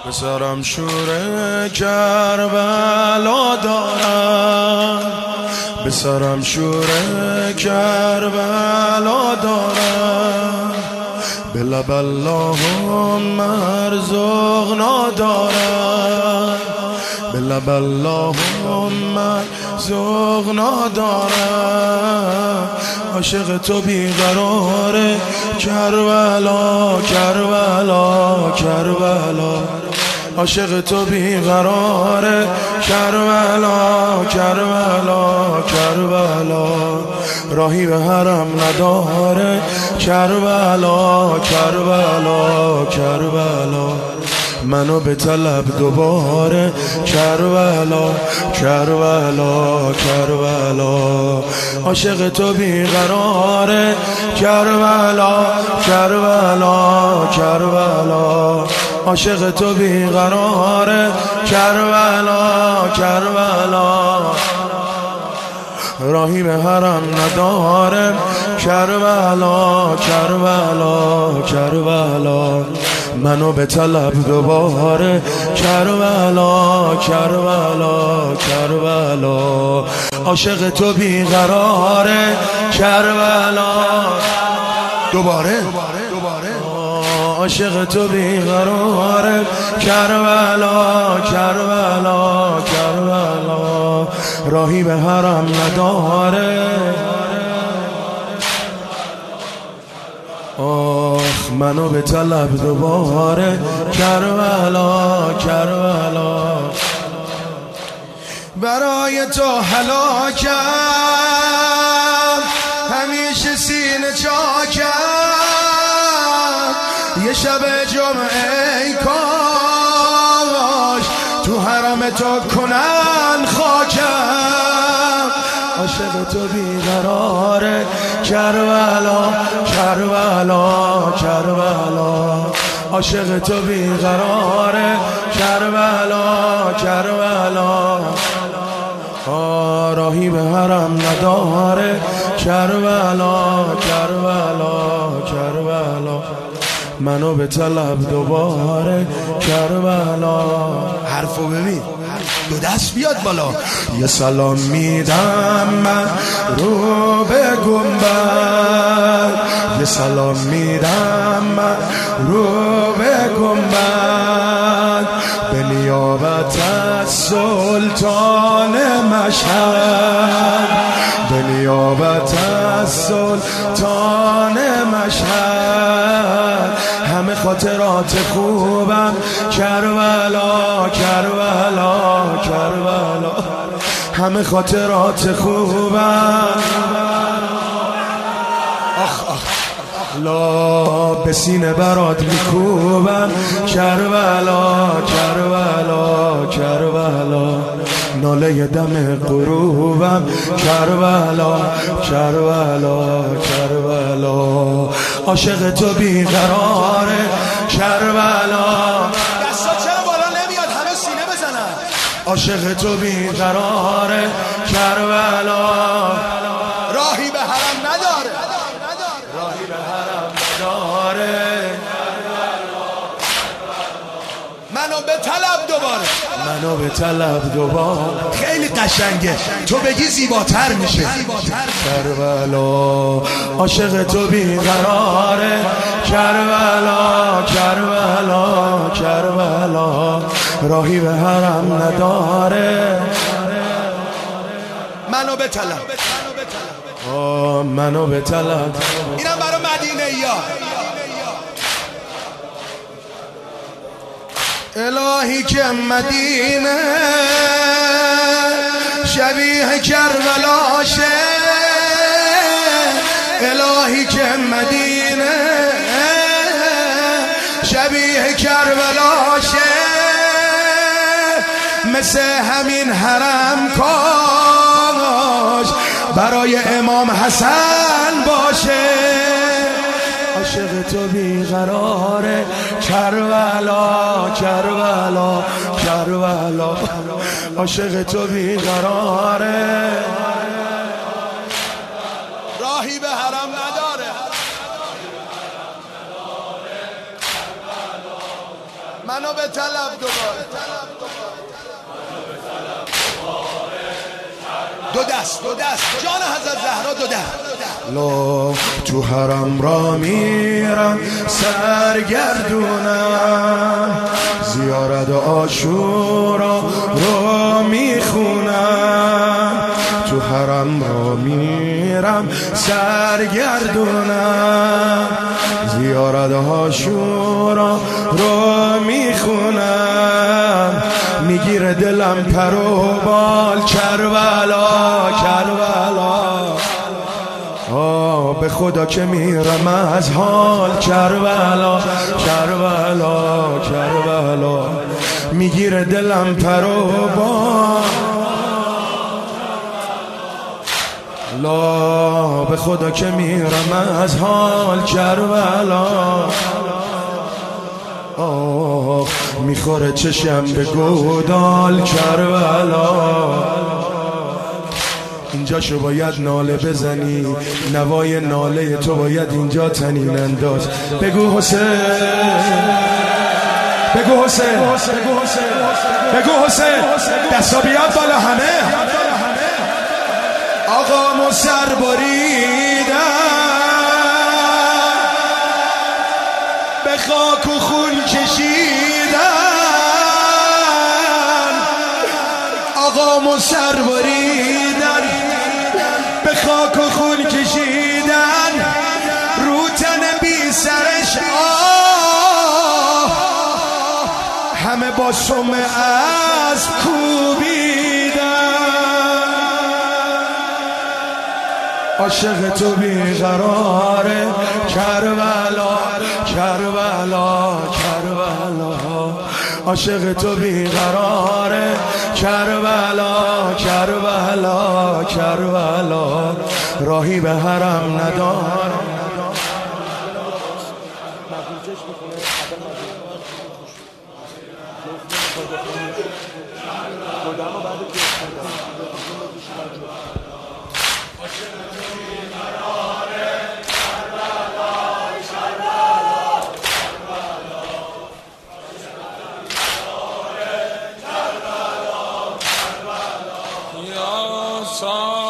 پسرم شور کربلا دارم، پسرم شور کربلا دارم، به لب اللهم ارزقنا دارم، به لب اللهم ارزقنا دارم. عاشق تو بیقرار کربلا کربلا کربلا، عاشق تو بیقرار کربلا کربلا کربلا، راهی به حرم نداره کربلا کربلا کربلا، منو به طلب دوباره کربلا کربلا کربلا، عاشق تو بیقراره کربلا کربلا کربلا، عاشق تو بیقراره کربلا کربلا، راهی به حرم نداره کربلا کربلا کربلا، منو به طلب دوباره کربلا کربلا کربلا، عاشق تو بیقراره کربلا دوباره عاشق تو بیقراره کربلا کربلا کربلا، راهی به حرم نداره. آخ منو به طلب دوباره کربلا کربلا، برای تو هلاکم همیشه سینه چاکم، یه شب جمعه ای کاش تو حرم تو کنن خاکم، عاشق تو بیقراره کربلا کربلا کربلا، عاشق تو بیقراره کربلا کربلا، راهی به حرم نداره کربلا کربلا کربلا، منو به طلب دوباره کربلا. حرفو ببین دو دست بیاد بالا. یه سلام میدم من رو به گنبد، یه سلام میدم من رو به گنبد، به نیابت از سلطان مشهد، به نیابت از سلطان مشهد، همه خاطرات خوبم کربلا کربلا کربلا، همه خاطرات خوبم. آخ آخ لا به سینه برات میکوبم کربلا کربلا کربلا، ناله دم غروبم کربلا کربلا کربلا، عاشق تو بیقراره کربلا. دستا چرا بالا نمیاد؟ همه سینه بزنن. عاشق تو بیقراره کربلا، راهی به حرم نداره، راهی به حرم نداره، منو به طلب دوباره، منو به طلب دوباره. خیلی قشنگه، تو بگی زیباتر میشه کربلا، عاشق تو بیقراره کربلا کربلا کربلا، راهی به حرم نداره منو به طلب. منو به طلب. اینم برای مدینه یا الهی که مدینه شبیه کربلاشه، الهی که مدینه شبیه کربلاشه، مثل همین حرم کاش برای امام حسن باشه، عاشق تو بیقراره کربلا کربلا کربلا، عاشق تو بیقراره، راهی به حرم نداره. منو به طلب دوباره. دو دست جان حضرت زهرا دو دست. لا تو حرم را میرم سرگردونم، زیارت عاشورا رو میخونم. تو حرم را میرم سرگردونم، زیارت عاشورا رو میخونم. میگیره دلم پر و بال کربلا به خدا که میرم از حال کربلا میگیره دلم پر و بال. لا به خدا که میرم از حال کربلا. میخوره چشم به گودال کربلا. اینجا شو باید ناله بزنی، نوای ناله تو باید اینجا تنین انداز. بگو حسین، بگو حسین، بگو حسین. دستا بیاد بالا همه. آقا مو سر بریدن، به خاک و خون کشیدن. آقا مو سر بریدن، به خاک و خون کشیدن. رو تن بی سرش همه با سم از کوبیدن. عاشق تو بیقراره کربلا، عاشق تو بیقراره کربلا، راهی به حرم نداره. سال